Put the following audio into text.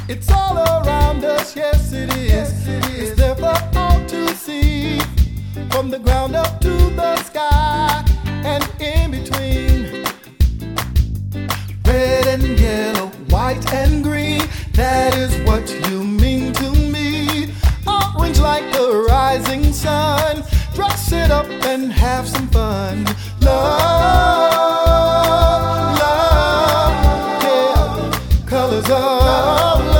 It's all around us, yes it is. It's there for all to see, from the ground up to the sky and in between. Red and yellow, white and green, that is what you mean to me. Orange like the rising sun, dress it up and have some fun. Love, love, yeah, colors of love.